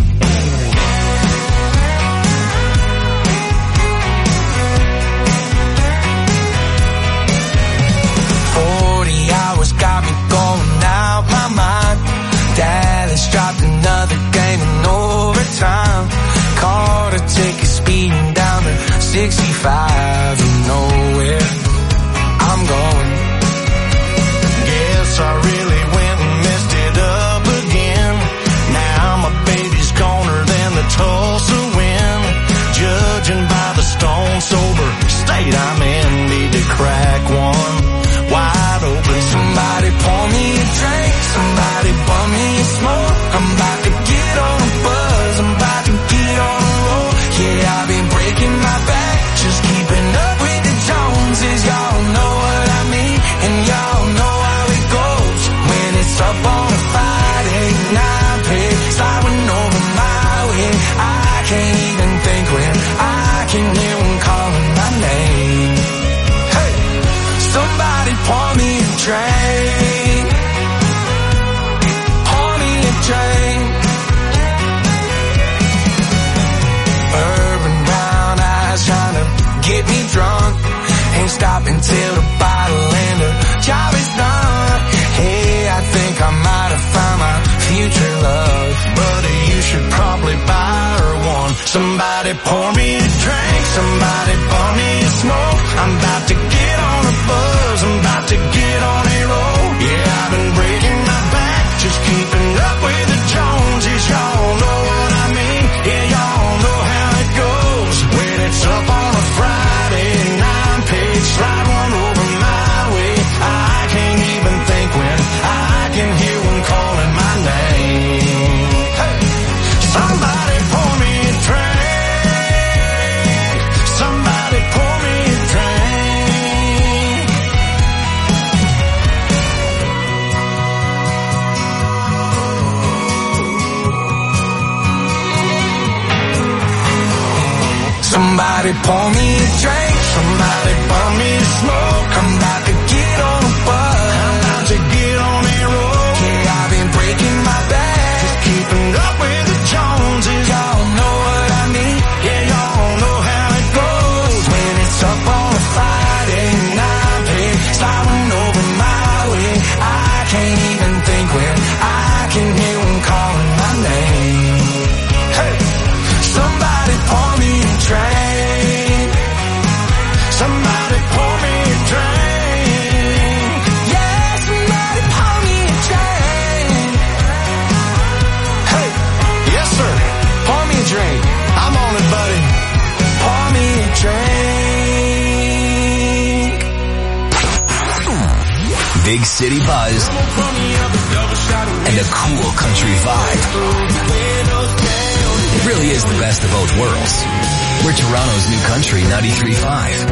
forty hours got me going out my mind. Dallas dropped another game in overtime. Caught a ticket speeding down to sixty-five and nowhere I'm going. Guess I really went and messed it up again. Now my baby's goner than the Tulsa wind. Judging by the stone sober state I'm in, need to crack one wide open. Somebody pour me a drink, somebody bum me a smoke. I'm about to get on a buzz, I'm about to get on a roll. Yeah, I've been breaking my back, just keeping up with the Joneses. Y'all know what I mean, and y'all know how it goes. When it's up on a Friday night, pay sliding over my way. I can't even think when I can hear them calling my name. Hey, somebody pour me a drink, pour me a drink. Urban brown eyes trying to get me drunk. Ain't stopping till the bottle and the job is done. Hey, I think I might have found my future love, but you should probably buy her one. Somebody pour me a drink, somebody pour me a smoke. I'm about to get on a buzz, I'm about to get on a roll. Yeah, I've been breaking my back, just keeping up with the Joneses. Y'all know what I mean, yeah, y'all know how it goes. When it's up on a Friday night, page slide one over my way. I can't even think when I can hear one calling my name. Hey, somebody pour me a drink, somebody pour me a drink. Somebody pour me a drink, somebody pour me a smoke. I'm about to get on a buzz, I'm about to get on a roll. Yeah, I've been breaking my back, just keeping up with the Joneses. Y'all know what I mean, yeah, y'all know how it goes. When it's up on a Friday night, hey, sliding over my way. I can't even think when I can hear them calling my name. Hey, somebody pour me a drink, somebody pour me a drink. Yeah, somebody pour me a drink. Hey, yes sir, pour me a drink. I'm on it, buddy. Pour me a drink. Big city buzz and a cool country vibe. It really is the best of both worlds. We're Toronto's New Country ninety-three point five.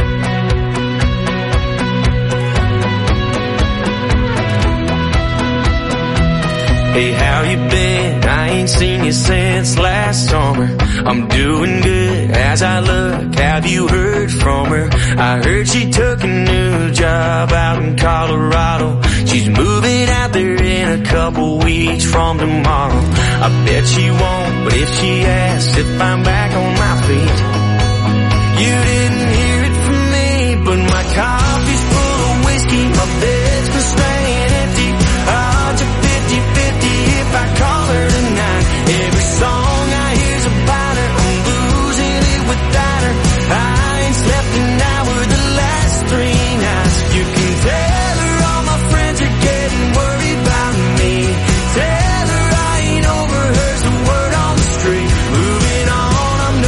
Hey, how you been? I ain't seen you since last summer. I'm doing good as I look. Have you heard from her? I heard she took a new job out in Colorado. She's moving out there in a couple weeks from tomorrow. I bet she won't, but if she asks if I'm back on my feet, you didn't hear it from me, but my coffee's full of whiskey, my bed's been staying empty. Odds are fifty-fifty if I call her tonight. Every song I hear's about her, I'm losing it without her. I ain't slept an hour the last three nights. You can tell her all my friends are getting worried about me. Tell her I ain't over her's the word on the street. Moving on, I'm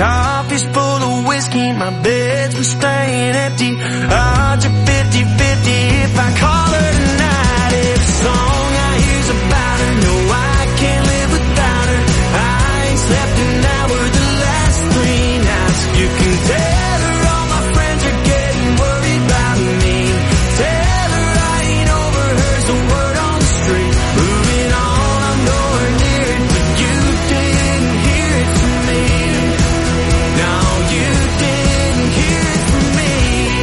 coffee's full of whiskey, my beds were staying empty. Odds are fifty-fifty if I call her tonight. Every song I hear's about her, no, I can't live without her. I ain't slept an hour the last three nights. You can tell her all my friends are getting worried about me. Tell her I ain't over her's the word on the street. Moving on, I'm nowhere near it, but you didn't hear it from me. No, you didn't hear it from me.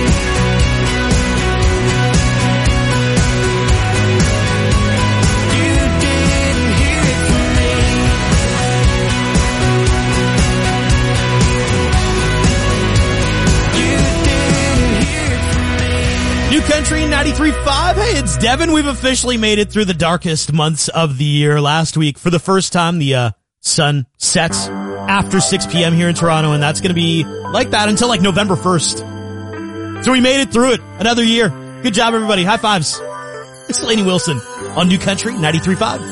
You didn't hear it from me. You didn't hear it from me. New Country ninety-three point five. Hey, it's Devin. We've officially made it through the darkest months of the year. Last week, for the first time, the uh, sun sets after six p.m. here in Toronto, and that's going to be like that until like November first. So we made it through it. Another year. Good job, everybody. High fives. It's Lainey Wilson on New Country ninety-three point five.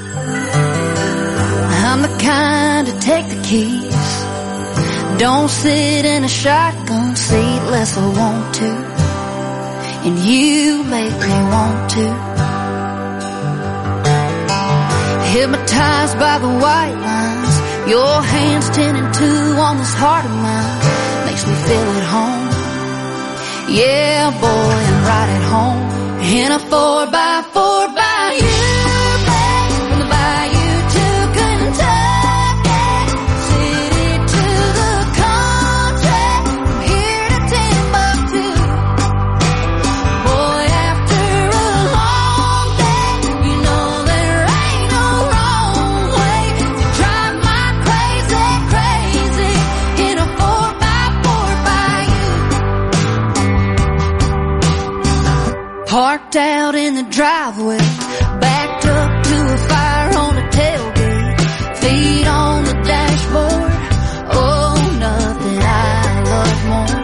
I'm the kind to take the keys. Don't sit in a shotgun seat unless I want to. And you make me want to. Hypnotized by the white lines, your hands ten and two on this heart of mine. Makes me feel at home. Yeah, boy, I'm right at home. In a four by four by you, babe. From the bayou to Kentucky, city to the country, from here to Timbuktu. Boy, after a long day, you know there ain't no wrong way to drive my crazy, crazy in a four by four by you. Parked out in the driveway, backed up to a fire on the tailgate, feet on the dashboard. Oh, nothing I love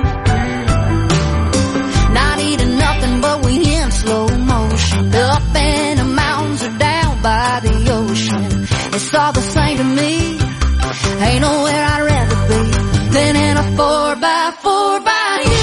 more. Not eating nothing, but we in slow motion. Up in the mountains or down by the ocean. It's all the same to me. Ain't nowhere I'd rather be than in a four by four by you.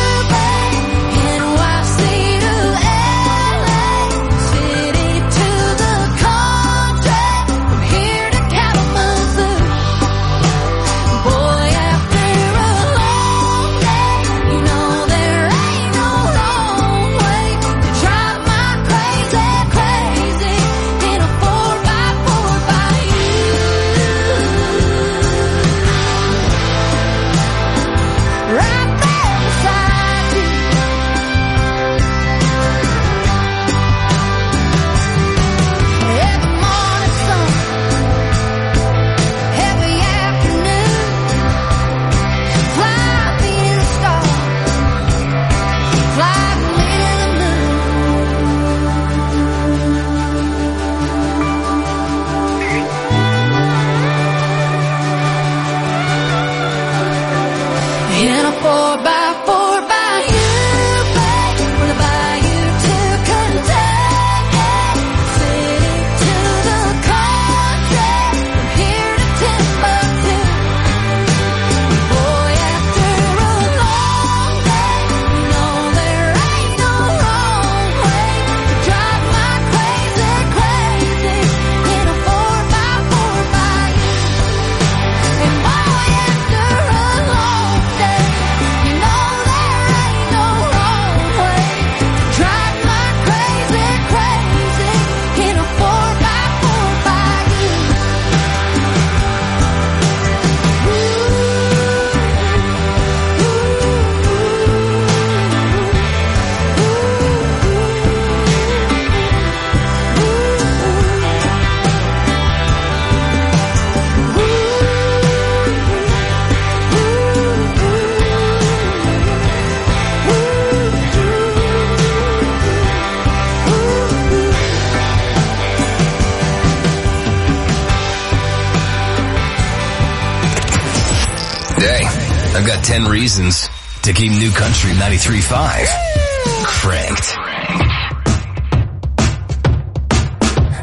I've got ten reasons to keep New Country ninety-three point five cranked. Will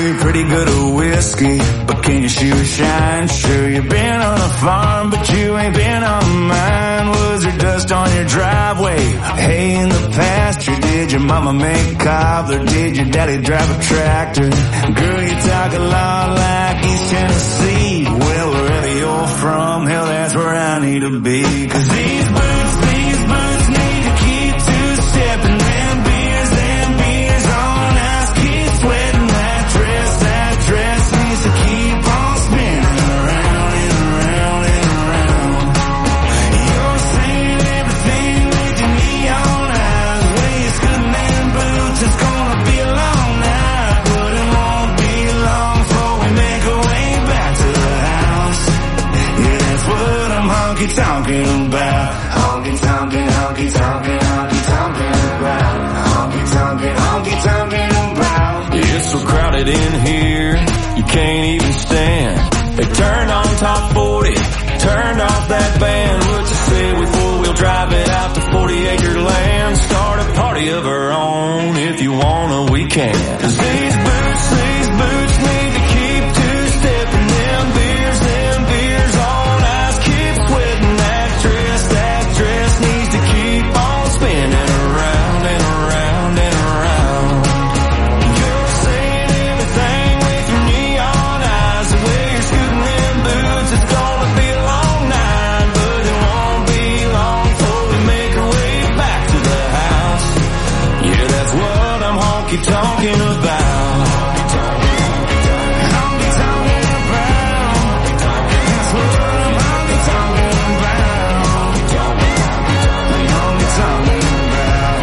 you're pretty good at whiskey, but can you shoot a shine? Sure, you've been on a farm, but you ain't been on mine. Was there dust on your driveway? Hay in the pasture? Did your mama make cobbler? Did your daddy drive a tractor? Girl, you talk a lot like East Tennessee. Well, wherever you're from, hell, that's where I need to be. Cause these boots, these boots need to keep two-stepping. Them beers, them beers on ice, keep sweating. That dress, that dress needs to keep on spinning around and around and around. You're saying everything with your neon eyes. Way you scoot them boots, it's gonna be a long night, but it won't be long before we make our way back to the house. Yeah, that's what I'm honky-tonking about. Honky-tonkin', honky-tonkin', honky-tonkin' about. Honky-tonkin', honky-tonkin' about. It's so crowded in here, you can't even stand. They turned on top forty, turned off that band. What you say we four-wheel drive it out to forty acre land? Start a party of our own, if you wanna we can. Cause these boots, these boots need to keep two-stepping. Them beers, them beers on ice, keep sweating. That dress, that dress needs to keep on spinning around and around and around. You're saying everything with your neon eyes. The way you're scooting them boots, it's gonna be a long night, but it won't be long before we make our way back to the house. Yeah, that's what I'm honky-tonking about. Honky-tonkin' about. That's what I'm honky-tonkin' about. Honky-tonkin' about.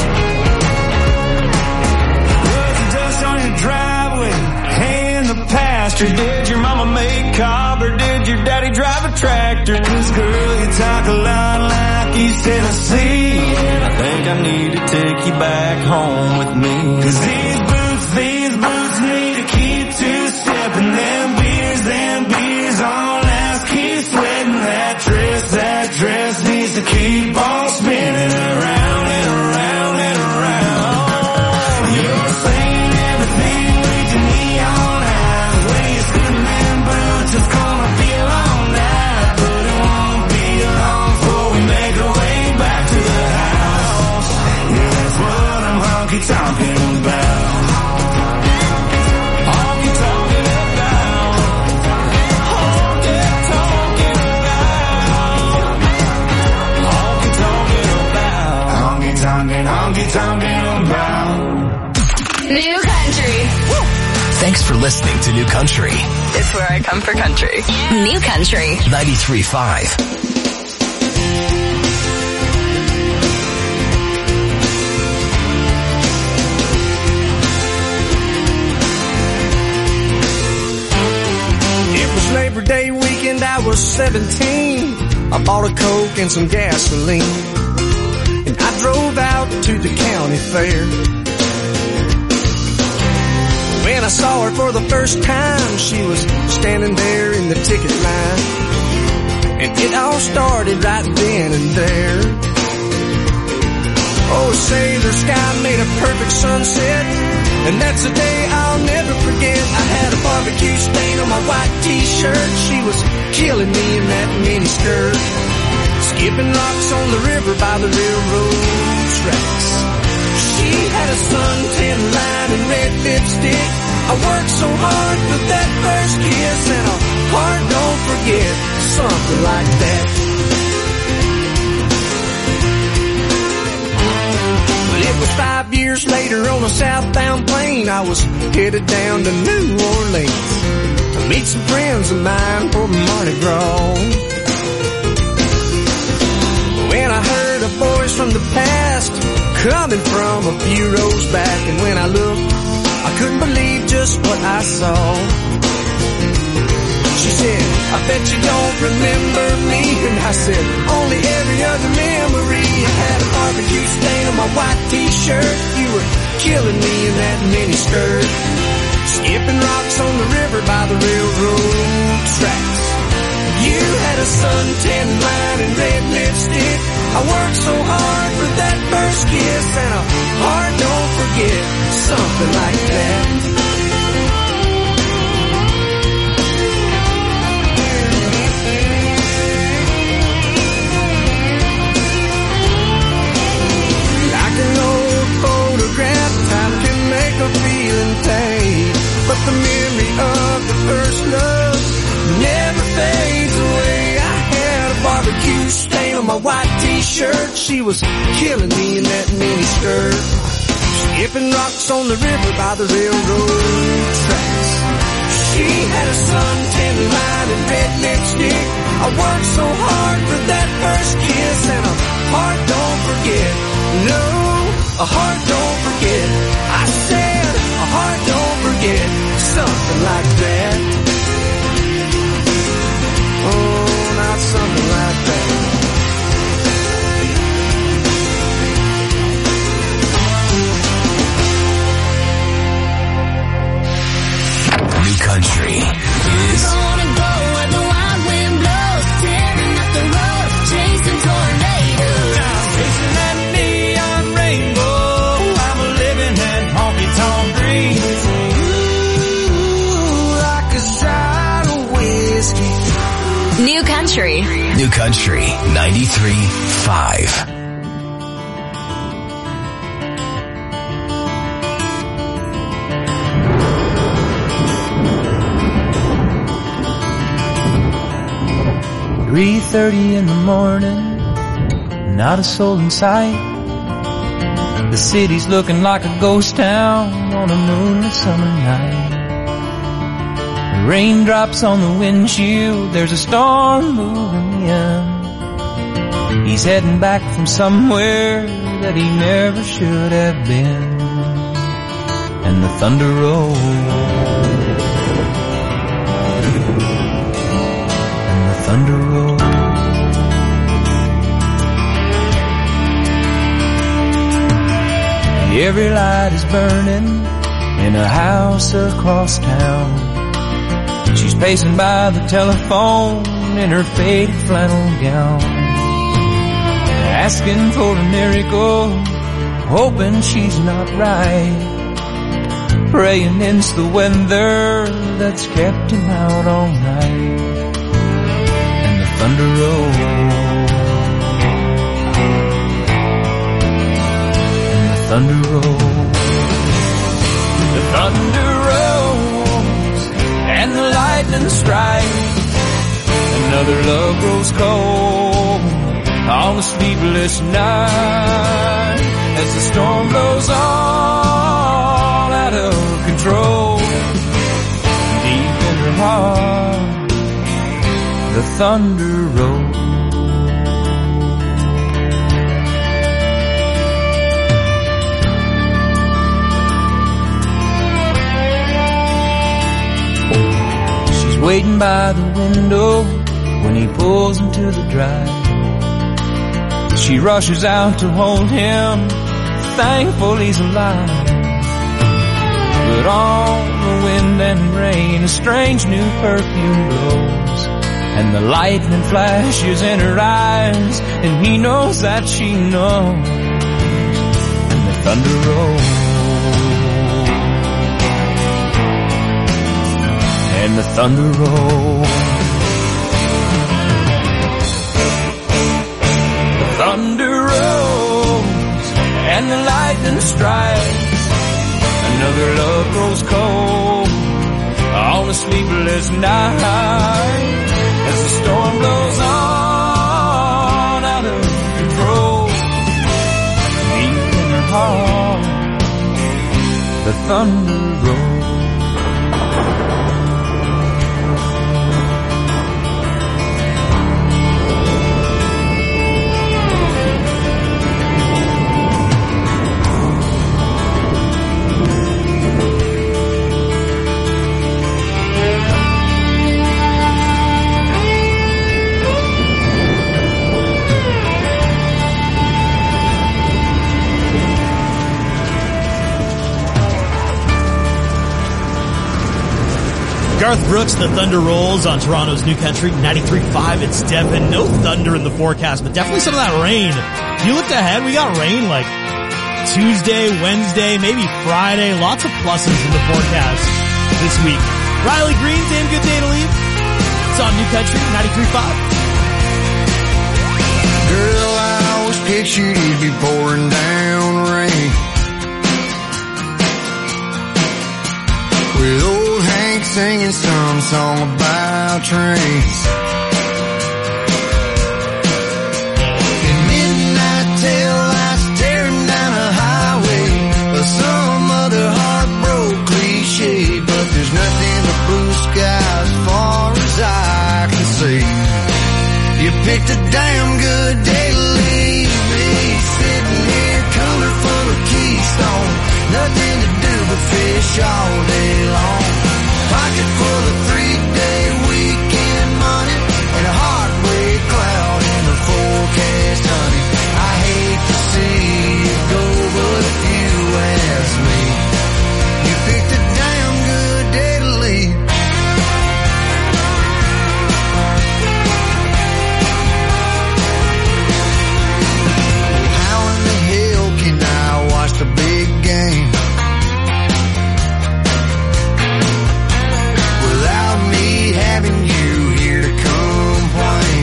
Was the dust on your driveway? Hay in the pasture? Did your mama make cob or did your daddy drive a tractor? Cause girl, you talk a lot like East Tennessee, and I think I need to take you back home with me. Cause these boots, these boots need to keep two-stepping. Them beers, them beers on ice, keep sweating. That dress, that dress needs to keep on spinning around and around and around. You're saying everything with your neon eyes. The way you're scooting them boots, it's gonna be a long night, but it won't be long before we make our way back to the house. Yeah, that's what I'm honky-tonking about. Honky-tonking about. Honky-tonking about. Honky-tonking about. Honky-tonking, honky-tonking about. New Country. Thanks for listening to New Country. It's where I come for country. New Country. ninety-three point five. It was Labor Day weekend, I was seventeen. I bought a Coke and some gasoline, and I drove out to the county fair. When I saw her for the first time, she was standing there in the ticket line, and it all started right then and there. Oh, say the sky made a perfect sunset, and that's a day I'll never forget. I had a barbecue stain on my white t-shirt. She was killing me in that mini skirt, skipping rocks on the river by the railroad tracks. She had a suntan line and red lipstick. I worked so hard for that first kiss, and a heart don't forget, something like that. But it was five years later on a southbound plane. I was headed down to New Orleans to meet some friends of mine for Mardi Gras. When I heard a voice from the past coming from a few rows back, and when I looked, I couldn't believe just what I saw. She said, I bet you don't remember me. And I said, only every other memory. I had a barbecue stain on my white t-shirt. You were killing me in that mini skirt, skipping rocks on the river by the railroad tracks. You had a suntan line and red lipstick. I worked so hard for that first kiss, and a heart don't forget, something like that. of feeling pain. But the memory of the first love never fades away. I had a barbecue stain on my white t-shirt. She was killing me in that mini skirt. Skipping rocks on the river by the railroad tracks. She had a suntan line and red lipstick. I worked so hard for that first kiss, and a heart don't forget. No, a heart don't forget. I said a heart don't forget. Something like that. Oh, not something like that. New country is Gonna go where the wild wind blows, tearing up the road, chasing tornadoes. I'm chasing that neon rainbow. I'm living that honky-tonk dream. Ooh, like a shot of whiskey. New country. New Country ninety-three point five. three thirty in the morning, not a soul in sight. The city's looking like a ghost town on a moonlit summer night. Raindrops on the windshield, there's a storm moving in. He's heading back from somewhere that he never should have been. And the thunder rolls, and the thunder rolls. Every light is burning in a house across town. She's pacing by the telephone in her faded flannel gown, asking for a miracle, hoping she's not right, praying it's the weather that's kept him out all night. And the thunder rolls, and the thunder rolls, the thunder rolls, and the lightning strikes. Another love grows cold on a sleepless night as the storm blows all out of control. Deep in her heart, the thunder rolls. She's waiting by the window when he pulls into the drive. She rushes out to hold him, thankful he's alive. But on the wind and rain, a strange new perfume blows, and the lightning flashes in her eyes, and he knows that she knows. And the thunder rolls, and the thunder rolls. Thunder rolls and the lightning strikes. Another love grows cold on a sleepless night as the storm blows on out of control. Deep in her heart, the thunder rolls. Garth Brooks, The Thunder Rolls on Toronto's New Country ninety-three point five. It's Devin. No thunder in the forecast, but definitely some of that rain. If you looked ahead, we got rain like Tuesday, Wednesday, maybe Friday. Lots of pluses in the forecast this week. Riley Green, damn good day to leave. It's on New Country ninety-three point five. Girl, I always pictured you'd be pouring down rain. singing some song about trains. In midnight tail lights tearing down a highway, or some other heartbroken cliche, but there's nothing but blue sky as far as I can see. You picked a damn good day to leave me, sitting here cooler full of Keystone, nothing to do but fish all day long. Pocket full of three-day weekend money and a heartbreak cloud in the forecast, honey. I hate to see you go, but if you ask me, you picked a damn good day to leave. How in the hell can I watch the big game without me having you here to complain?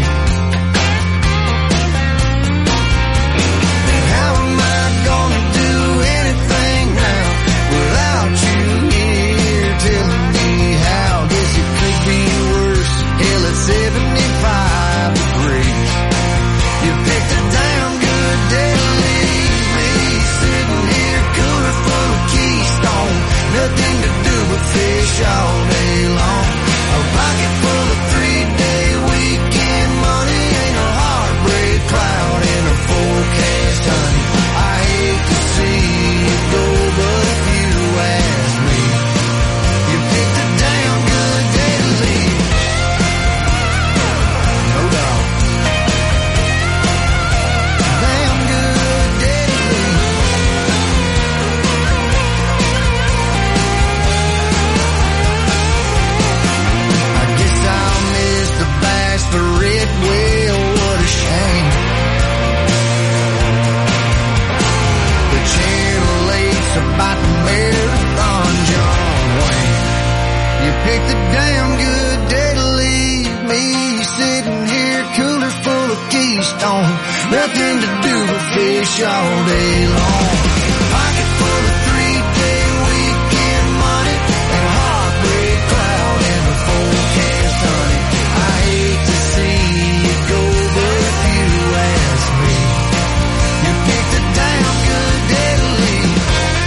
And how am I gonna do anything now without you here telling me how? Guess it could be worse. Hell, it's seventy-five degrees. You picked a damn good day to leave me, sitting here cooler full of Keystone, nothing to do but fish all day long. A pocket full of three-day weekend money ain't a heartbreak cloud in a forecast, honey. I hate to see you go, but if you ask me, you picked a damn good day to leave. No doubt. Damn good day to leave. I guess I'll miss the bachelorette, well, what a shame. The Channel eight's about the marathon, John Wayne. You picked a damn good day to leave me, sitting here cooler full of Keystone, nothing to do but fish all day long. Pocket full of three-day weekend money and a heartbreak cloud in the forecast, honey. I hate to see you go, but if you ask me, you picked a damn good day to leave.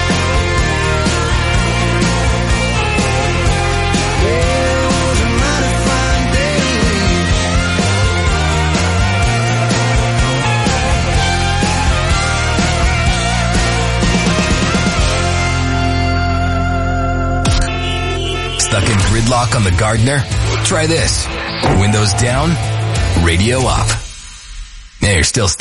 Yeah, it was a mighty fine day to leave. Stuck in gridlock on the Gardner? Try this. Windows down, radio up. Yeah, you're still stuck.